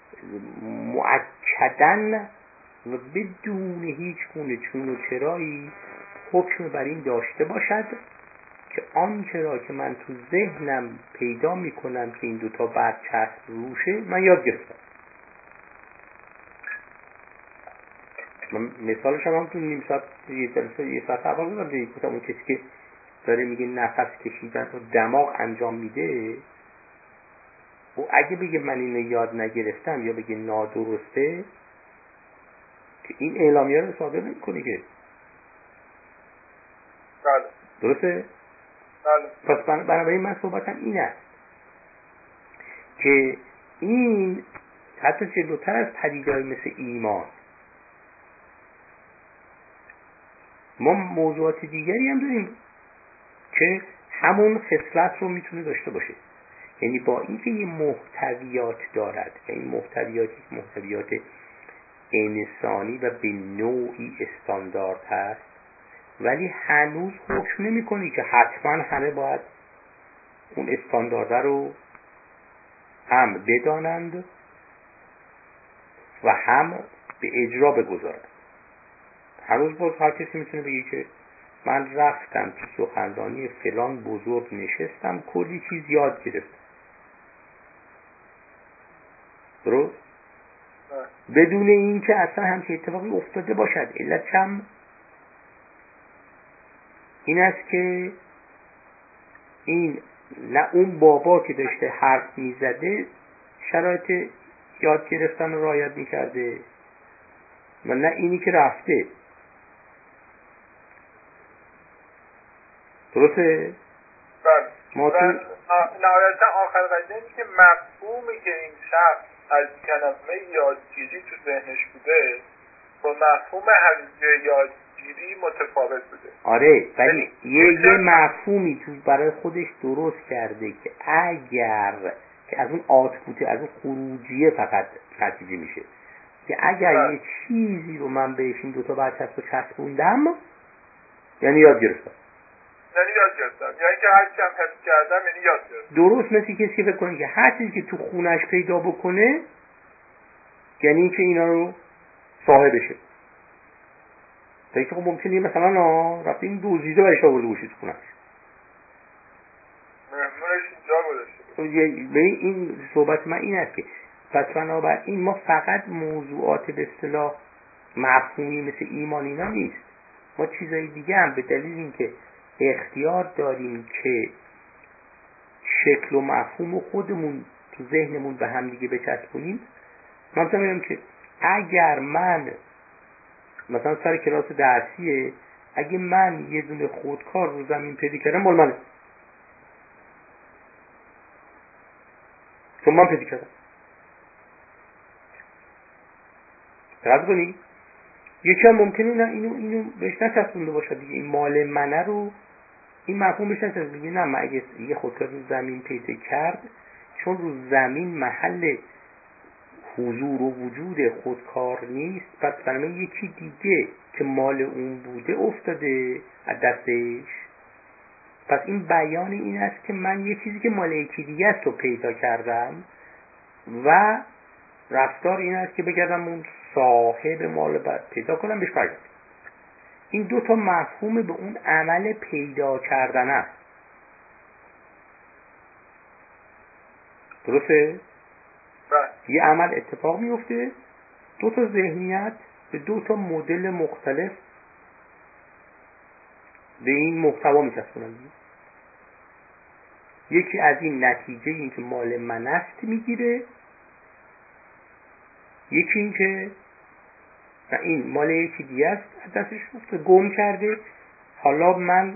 مؤکدن و بدون هیچ گونه چون و چرایی حکم بر این داشته باشد که آنچه را که من تو ذهنم پیدا میکنم که این 2 تا برچسب روشه من یاد گرفتم. من مثالش هم تو نیم ساعت یه ساعت اول بودم دیگه. گفتم اون کسی که داره میگه نفس کشیدن و دماغ انجام میده و اگه بگه من اینو یاد نگرفتم یا بگه نادرسته که این اعلامیه رو صادر نمی‌کنه که. بله. درسته؟ بله. پس بنابراین من صحبتم این است که این حتی جلوتر از پدیده‌ای مثل ایمان ما موضوعات دیگری هم داریم که همون خصلت رو میتونه داشته باشه. یعنی با اینکه یه محتویات دارد، این محتویات انسانی و به نوعی استاندارد هست، ولی هنوز حکم نمی‌کنه که حتما همه باید اون استاندارد رو هم بدانند و هم به اجرا بگذارند. هنوز باز هر کسی میتونه بگه که من رفتم تو سخنرانی فلان بزرگ نشستم، کلی چیز یاد گرفتم. درست؟ بدون این که اصلا همچین اتفاقی افتاده باشد. علت هم این است که این نه اون بابا که داشته حرف میزده شرایط یاد گرفتن رو رعایت میکرده و نه اینی که رفته. درسته؟ بله. نهایتا آخر قضیه اینه که مفهومی که این شخص از کلمه یادگیری تو ذهنش بوده با مفهوم حقیقی یادگیری متفاوت بوده. آره، ولی یه مفهومی تو برای خودش درست کرده که اگر که از اون آتپوت، از اون خروجیه فقط نتیجه میشه که اگر یه چیزی رو من بهش این دوتا برچسب رو چسبوندم یعنی یاد گرفتم. یعنی که هر چی هم حفظ کردم یعنی یاد گرفتم. درست مثل کسی که فکر کنه که هر چیزی که تو خونش پیدا بکنه یعنی که اینا رو صاحبشه. تا اینکه خب ممکنه مثلا رفته این دوزیده برش آورده باشه تو خونش، مهمونش اینجا گذاشته. به این صحبت من این است که پس بنابراین ما فقط موضوعات به اصطلاح مفهومی مثل ایمان اینا نیست، ما چیزای دیگه هم به دلیل اینکه اختیار داریم که شکل و مفهوم خودمون تو ذهنمون به هم دیگه بچسبونیم. من مثلا میگم که اگر من مثلا سر کلاس درسیه، اگه من یه دونه خودکار رو زمین پیدا کردم مال منه، چون من پیدا کردم. دقت کنی یکی هم ممکنه نه اینو بهش نچسبونده باشه دیگه، این مال منه رو این مفهوم بهش نچسبونده. میگه نه، من اگه یه خودکار رو زمین پیدا کرد، چون رو زمین محل حضور و وجود خودکار نیست، پس برای یکی دیگه که مال اون بوده افتاده از دستش. پس این بیان این است که من یه چیزی که مال یکی دیگه است رو پیدا کردم و رفتار این است که بگردم اون صاحب مال پیدا کنم بهش برگردم. این دو تا مفهوم به اون عمل پیدا کردن است. درسته؟ یه عمل اتفاق میفته، دو تا ذهنیت به دو تا مدل مختلف به این محتوا میچسبونن. یکی از این نتیجه این که مال من است میگیره، یکی این که این مال یکی دیگه است از دستش رفته گم کرده. حالا من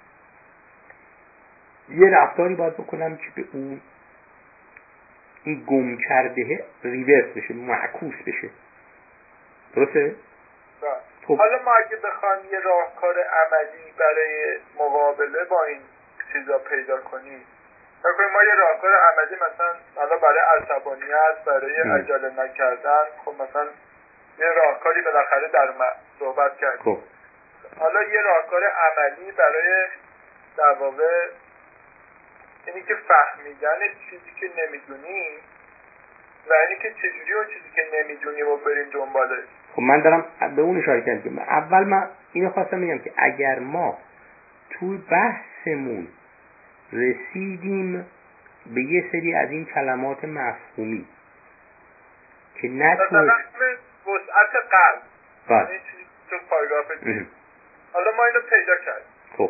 یه رفتاری باید بکنم که به اون این گم کرده ریورس بشه، معکوس بشه. درسته؟ خب حالا ما اگه بخوایم یه راهکار عملی برای مقابله با این چیزا پیدا کنیم، ما یه راهکار عملی مثلا حالا برای عصبانیت، برای عجله نکردن، خب مثلا یه راهکاری بالاخره در صحبت کردیم. خب حالا یه راهکار عملی برای در واقع اینی که فهمیدن چیزی که نمیدونیم و اینی که چجوری اون چیزی که نمیدونیم رو بریم دنبالش. خب من دارم به اون اشاره کردم. اول من اینو خواستم بگم که اگر ما توی بحثمون رسیدیم به یه سری از این کلمات مفهومی که نتونست مثلا وسعت قلب، این چیزی تو پاراگراف حالا ما اینو پیدا کردیم. خب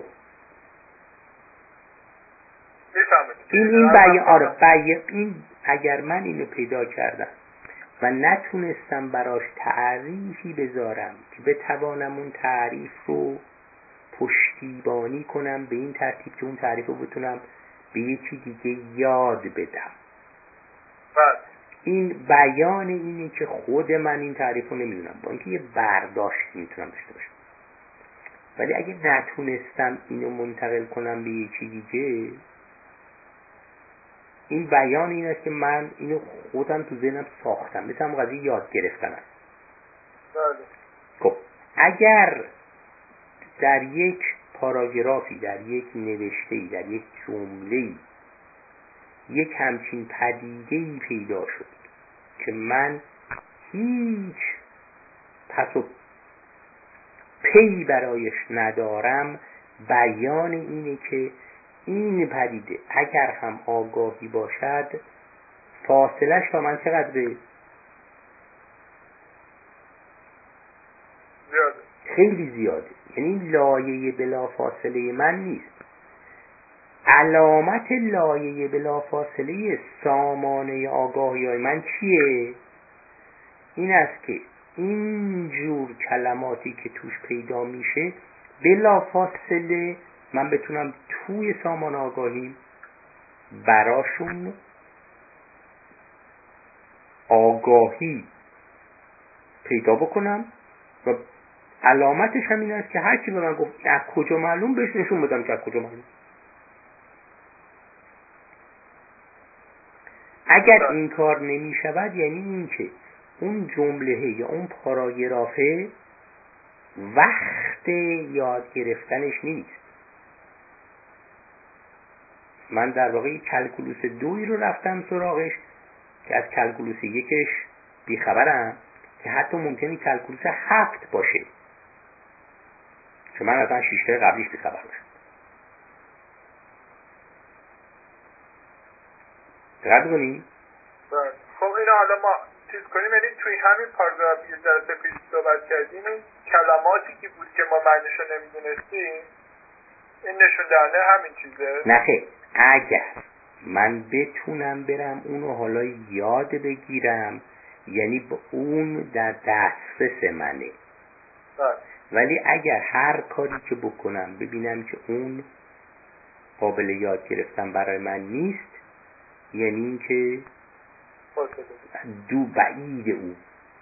میفهمید این اگر من اینو پیدا کردم و نتونستم براش تعریفی بذارم که بتوانم اون تعریف رو پشتیبانی کنم به این ترتیب که اون تعریف رو بتونم به یکی دیگه یاد بدم، این بیان اینه که خود من این تعریف رو نمیدونم، با اینکه یه برداشت میتونم داشته باشم. ولی اگه نتونستم اینو منتقل کنم به یکی دیگه، این بیان این است که من اینو خودم تو ذهنم ساختم، مثل هم قضیه یاد گرفتن است. خب اگر در یک پاراگرافی، در یک نوشته‌ای، در یک جمله‌ای یک همچین پدیده‌ای پیدا شد که من هیچ پس و پی برایش ندارم، بیان اینه که این پدیده اگر هم آگاهی باشد فاصلش با من چقدره؟ زیاده، خیلی زیاده. یعنی لایه بلا فاصله من نیست. علامت لایه بلا فاصله سامانه آگاهی های من چیه؟ این است که این جور کلماتی که توش پیدا میشه بلا فاصله من بتونم توی سامان آگاهی براشون آگاهی پیدا بکنم و علامتش هم این است که هر کی به من گفت از کجا معلوم، بهش نشون بدم که از کجا معلوم. اگر این کار نمی شود یعنی این که اون جمله یا اون پاراگرافه وقت یاد گرفتنش نیست. من در واقع کلکولوس 2 رو رفتم سراغش که از کلکولوس 1 بیخبرم، که حتی ممکنه کلکولوس 7 باشه، که من اصلا 6 تا قبلیش بیخبر باشم. دقت کنی؟ خب اینو حالا ما چیز کنیم، یعنی توی همین پاراگرافی که جلسه پیش صحبت کردیم، این کلماتی که بود که ما معنیشو نمیدونستیم، این نشون دهنده همین چیزه؟ نه خیر، اگر من بتونم برم اونو حالا یاد بگیرم، یعنی با اون در دسترس منه. ولی اگر هر کاری که بکنم ببینم که اون قابل یاد گرفتن برای من نیست، یعنی این که دو بعید او،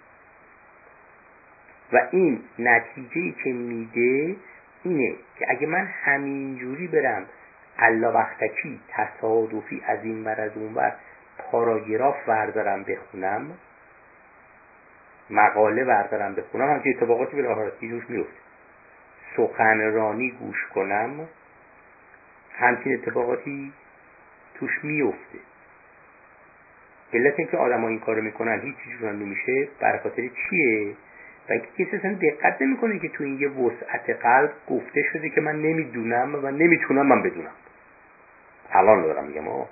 و این نتیجه‌ای که میده اینه که اگه من همینجوری برم الا وقتکی تصادفی از این ور از اون ور پاراگراف بردارم بخونم، مقاله بردارم بخونم، همچین اتفاقاتی به راحتی روش میفته. سخنرانی گوش کنم، همچین اتفاقاتی توش میفته. علت این که آدم ها این کارو میکنن هیچ چیزشون نمیشه برای خاطر چیه؟ و اینکه کسی اصلا دقت نمیکنه که تو این یه وسعت قلب گفته شده که من نمیدونم و نمیتونم من بدونم. الان دارم میگم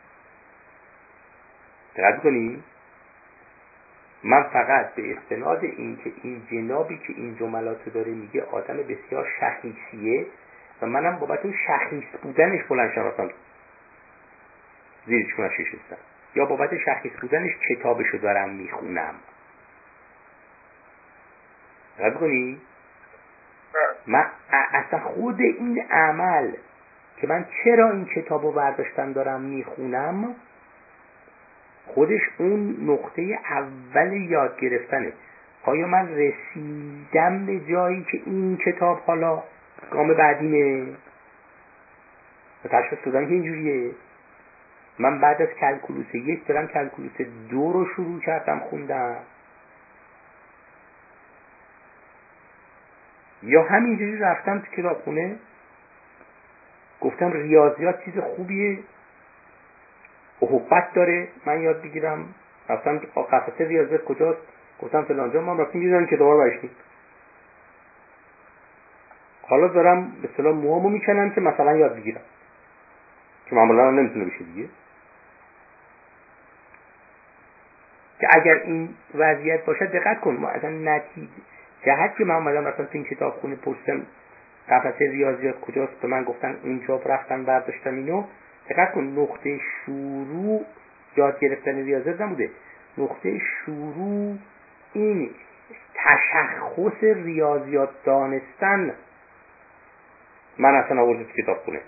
دقت کنی؟ من فقط به استناد این که این جنابی که این جملاتو داره میگه آدم بسیار شخیصیه و منم بابت اون شخیص بودنش بلند شدم اصلا زیرش کنم شیشستم، یا بابت شخیص بودنش کتابشو دارم میخونم. دقت کنی؟ من اصلا خود این عمل که من چرا این کتابو برداشتم دارم میخونم، خودش اون نقطه اول یاد گرفتنه. آیا من رسیدم به جایی که این کتاب حالا گام بعدیمه و تشخیص دادم که اینجوریه؟ من بعد از کلکولوس 1 دارم کلکولوس 2 رو شروع کردم خوندم، یا همینجوری رفتم تو کتابخونه گفتم ریاضیات چیز خوبیه، احبت داره من یاد بگیرم، رفتم قفسه ریاضیات کجاست، گفتم فلانجا، ما رفتیم یه دونه کتابا رو برداشتیم. حالا دارم به اصطلاح موامو میکنم که مثلا یاد بگیرم، که معمولا نمیتونه بشه دیگه. که اگر این وضعیت باشه دقت کن، ما اصلا نتیجه جهت که من اومدم مثلا تو این کتابخونه پرسیدم قفسه ریاضیات کجاست، به من گفتن اونجا، رفتن برداشتم اینو. دقت کن نقطه شروع یاد گرفتن ریاضیات نبوده، نقطه شروع این تشخص ریاضیات دانستن من اصلا آوردم تو کتابخونه.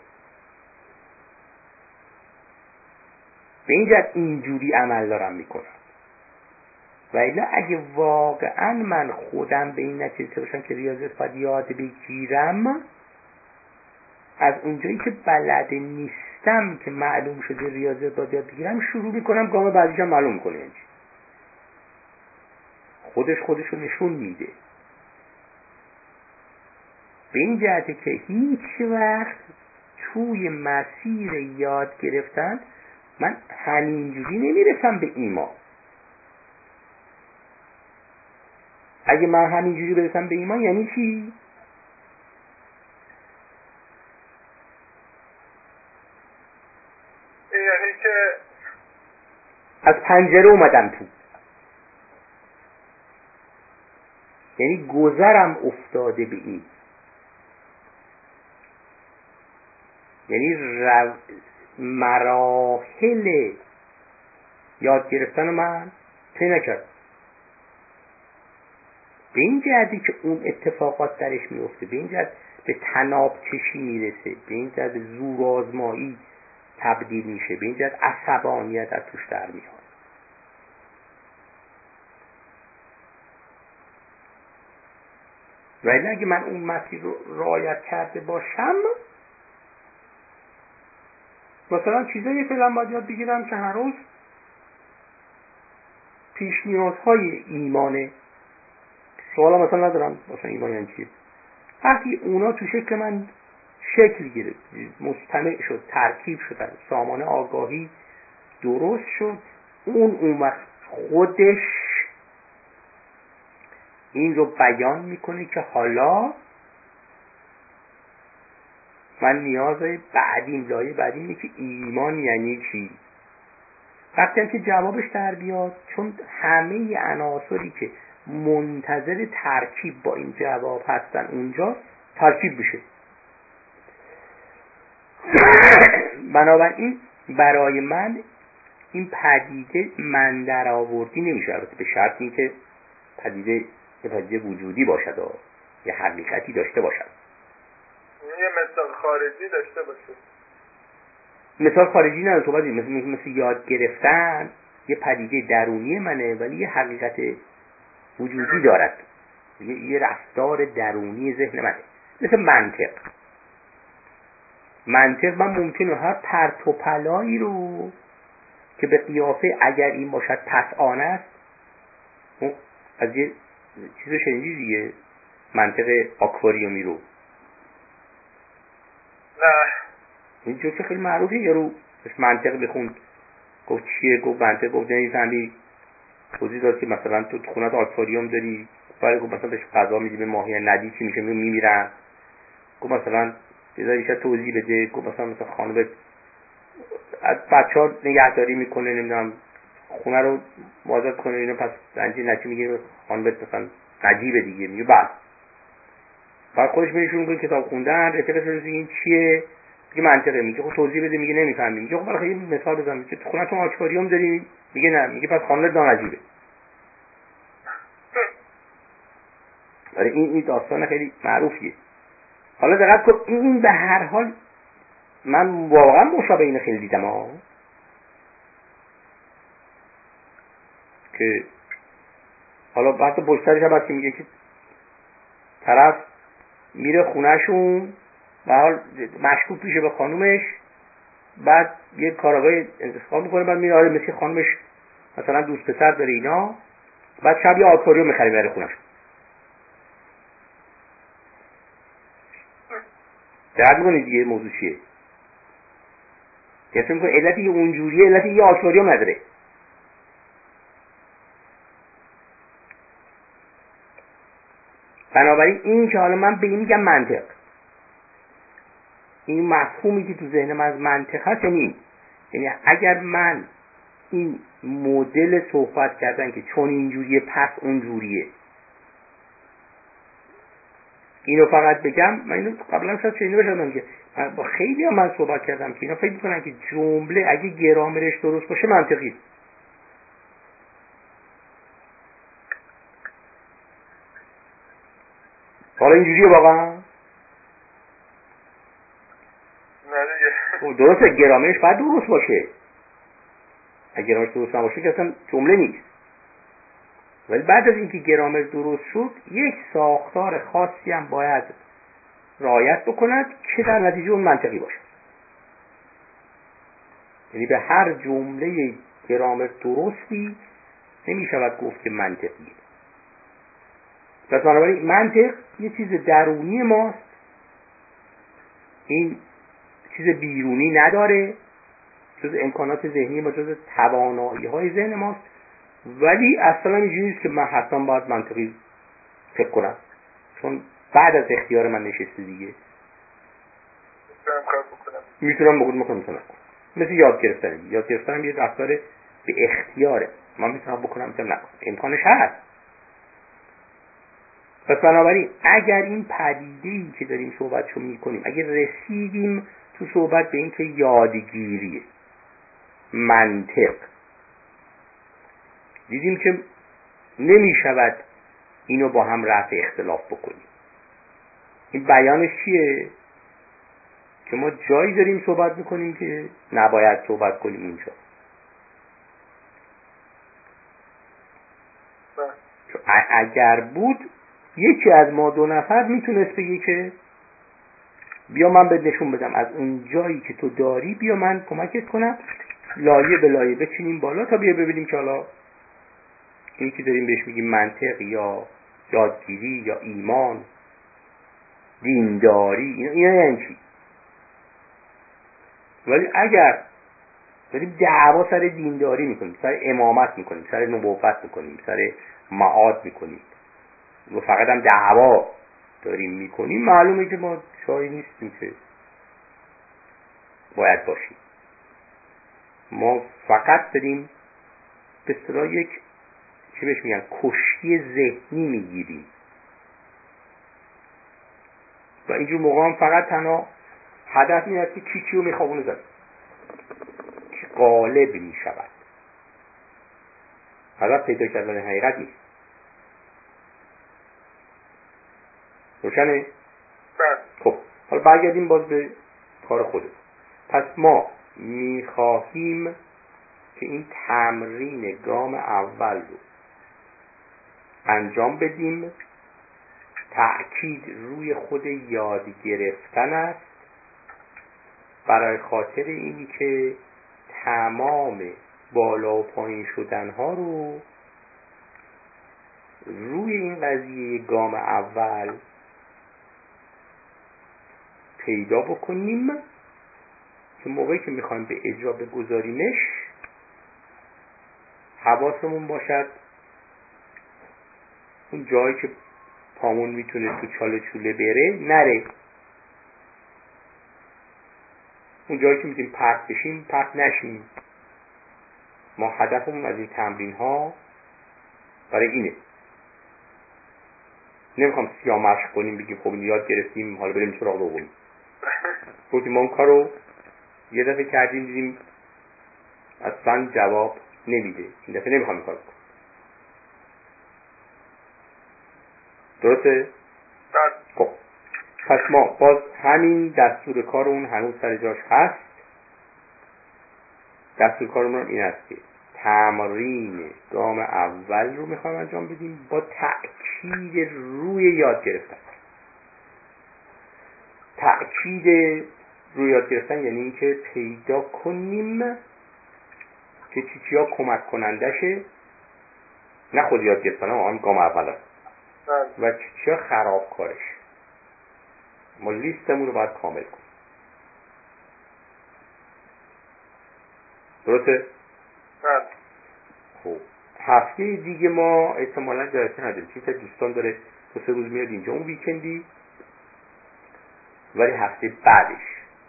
به این جهت اینجوری عمل دارم میکنم. و الا اگه واقعا من خودم به این نتیجه باشم که ریاضیات باید یاد بگیرم، از اونجایی که بلد نیستم که معلوم شده ریاضیات باید یاد بگیرم شروع میکنم، گام بعدیشم معلوم کنه. یعنی خودشو نشون میده. به این جهته که هیچ وقت توی مسیر یاد گرفتن من همینجوری نمیرسم به ایمان. اگه من همینجوری برسم به ایمان یعنی چی؟ یعنی که از پنجره اومدم تو، یعنی گذرم افتاده به این، یعنی مراحل یاد گرفتن من طی نکرد. به این جهتی که اون اتفاقات درش میفته، به این جهت به تناب کشی میرسه، به این جهت به زور آزمایی تبدیل میشه، به این جهت عصبانیت از توش در میاد. ولی اگه من اون مسیر رو رعایت کرده باشم، مثلا چیزایی فعلا باید یاد بگیرم که هر روز پیش نیازهای ایمانه، سوالا مثلا ندارم مثلا ایمان یعنی چی، وقتی اونا تو شکل من شکل گرفت، مجتمع شد، ترکیب شدن، سامان آگاهی درست شد، اون وقت خودش این رو بیان میکنه که حالا من نیاز لایه بعدی اینه که ایمان یعنی چی. وقتی هم که جوابش در بیاد، چون همه عناصری که منتظر ترکیب با این جواب هستن اونجا ترکیب بشه. بنابراین برای من این پدیده من در آوردی نمیشه، البته به شرط این که پدیده وجودی باشد و یه حقیقتی داشته باشد، یه مثال خارجی داشته باشه. مثال خارجی نه، صحبت مثل یاد گرفتن یه پدیده درونی منه ولی یه حقیقت وجودی دارد، یه رفتار درونی ذهن منه. مثل منطق من ممکنه هر پرت و پلایی رو که به قیافه اگر این باشد پس آن است، از یه چیز رو شنیدی دیگه، منطق آکواریومی رو؟ نه این جوک خیلی معروفه، یه رو منطق بخوند گفت چیه، گفت منطق، گفت نمیفهمی، توضیح داد که مثلا تو خونت آکواریوم داری، برای گفت مثلا بهش غذا میدی به ماهی ندی چی میشه، میمیرن. گفت مثلا بذاریش توضیح بده، گفت مثلا خانم از بچه‌ها نگهداری میکنه، نمیدونم خونه رو آزاد کنه اینا، پس رنجی نچی میگه خانم مثلا نجیبه دیگه، میگه بعد خودش میره شروع میکنه کتاب خوندن، رفیقش رو این چیه، میگه منطقه، میگه خب توضیح بده، میگه نمیفهمی، میگه خب برای این مثال بزن، میگه تو خونتون آکواریوم داری، میگه نه، میگه پس خانم نجیبه. آره این داستان خیلی معروفیه. حالا دقت کن، این به هر حال من واقعا مشابه این خیلی دیدم که حالا حتی پشترش هم هست که میگه که طرف میره خونهشون به حال مشکوک میشه به خانومش، بعد یه کارآگاه انتخاب میکنه، بعد میره مثل خانومش مثلا دوست پسر داره اینا، بعد شب یه آکواریوم میخره بره خونهش. درد میکنید دیگه موضوع چیه؟ یه فکر میکنه علتی اونجوریه، علتی یه آکواریوم نداره. بنابراین این که حالا من به این میگم منطق، این مفهومی که تو ذهن من از منطق هست، یعنی اگر من این مدل صحبت کردن که چون اینجوریه پس اونجوریه اینو فقط بگم، من اینو قبلا شاید شنیده باشم که با خیلی هم من صحبت کردم که اینا فکر میکنن که جمله اگه گرامرش درست باشه منطقی. حالا اینجوریه واقعا؟ نه دیگه. درسته، گرامرش باید درست باشه، اگه گرامرش درست نباشه که اصلا جمله نیست. ولی بعد از اینکه گرامر درست شد یک ساختار خاصی هم باید رعایت بکند که در نتیجه اون منطقی باشه. یعنی به هر جمله گرامر درستی نمی شود گفت که منطقیه. پس بنابراین منطق یه چیز درونی ماست، این چیز بیرونی نداره، جز امکانات ذهنی ما، جز توانایی های ذهن ماست، ولی اصلا اینجوری نیست که من حتما باید منطقی فکر کنم، چون بعد از اختیار من نشسته دیگه. میتونم بکنم. مثل یاد گرفتن هم یه رفتار به اختیاره، من میتونم بکنم میتونم نکنم، امکانش هست. پس بنابراین اگر این پدیده‌ای که داریم صحبتشو میکنیم، اگر رسیدیم تو صحبت به این که یادگیریه، منطق، دیدیم که نمیشود اینو با هم رفع اختلاف بکنیم، این بیانش چیه؟ که ما جایی داریم صحبت میکنیم که نباید صحبت کنیم اونجا. اگر بود یکی از ما دو نفر میتونست بگه که بیا من بهت نشون بدم از اون جایی که تو داری، بیا من کمکت کنم، لایه به لایه بچینیم بالا تا بیا ببینیم که حالا این که داریم بهش میگیم منطق یا یادگیری یا ایمان، دینداری، اینا یعنی چی. ولی اگر داریم دعوا سر دینداری میکنیم، سر امامت میکنیم، سر نبوت میکنیم، سر معاد میکنیم و فقط هم دعوا داریم میکنیم، معلومه که ما جایی نیستیم که باید باشیم. ما فقط داریم به اصطلاح یک چی بهش میگن کشتی ذهنی میگیریم و اینجور موقع هم فقط تنها هدف این است که کی رو میخوابونه زد، که غالب میشود. هدف پیدا کردن حقیقت نیست. روشنه؟ خب حالا برگردیم باز به کار خودت. پس ما میخواهیم که این تمرین گام اول رو انجام بدیم. تأکید روی خود یاد گرفتن است، برای خاطر اینی که تمام بالا و پایین شدن ها رو روی این قضیه گام اول پیدا بکنیم که موقعی که میخوایم به اجرا بگذاریمش حواسمون باشد اون جایی که پامون میتونه تو چاله چوله بره نره، اون جایی که میتونیم پرت بشیم پرت نشیم. ما هدفمون از این تمرین ها برای اینه. نمیخوام سیاه مشق کنیم بگیم خب این یاد گرفتیم حالا بریم سراغ دومی. گفتیم ما اون کارو یه دفعه کردیم دیدیم اصلا جواب نمیده، این دفعه نمیخوام این کار کنم. درسته؟ خب پس ما باز همین دستور کارمون هنوز سر جاش هست. دستور کارمون این است که تمرین گام اول رو میخوایم انجام بدیم با تأکید روی یاد گرفتن. تأکید روی یاد گرفتن یعنی این که پیدا کنیم که چیا کمک کنندشه، نه خود یاد گرفتن هم گام اول هست و چیا خرابکارش. ما لیستمون رو باید کامل کنیم. درسته؟ خب هفته دیگه ما احتمالاً جلسه نداریم، چون دوستان داره 2-3 روز میاد اینجا اون ویکندی، ولی هفته بعدش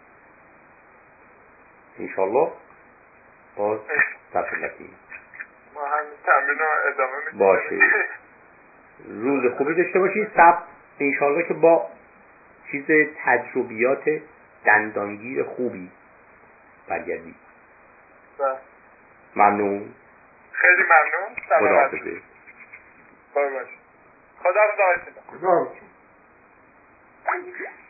انشالله باز تفصیلاتیم ما هم تمرین رو ادامه میدیم. باشه روز خوبی داشته باشید. انشالله که با چیز تجربیات دندانگیر خوبی برگردید. ممنون. خیلی ممنون. خدا حافظه. خدا حافظ.